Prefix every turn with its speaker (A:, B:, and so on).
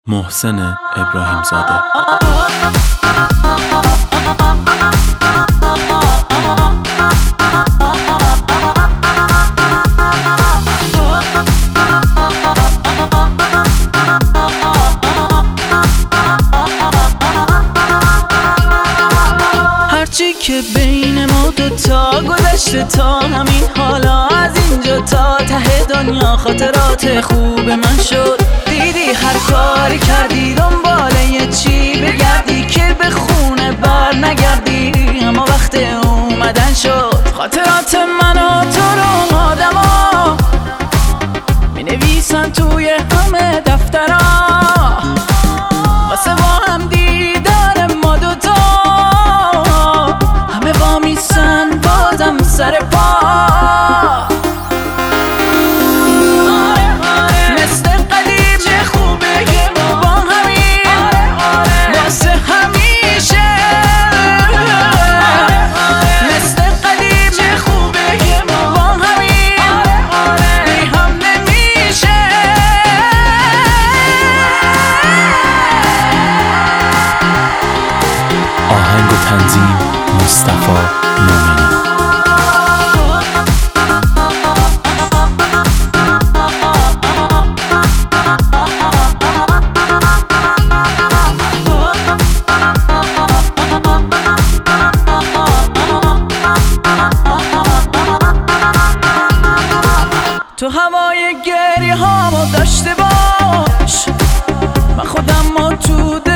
A: محسن ابراهیمزاده.
B: هرچی که بین ما دوتا گذشته تا همین حالا، از اینجا تا ته دنیا خاطرات خوب من شد. دیدی هر کاری کردی دنبال یه چی بگردی که به خونه بر نگردی، اما وقت اومدن شد. خاطرات من و تو رو آدما می نویسن توی همه دفترها، واسه با هم دیدار ما دوتا همه با میسن بازم سر پا.
A: آهنگ و تنظیم مصطفی مومنی.
B: تو هوای گریه هامو داشته باش، من خودم رو تو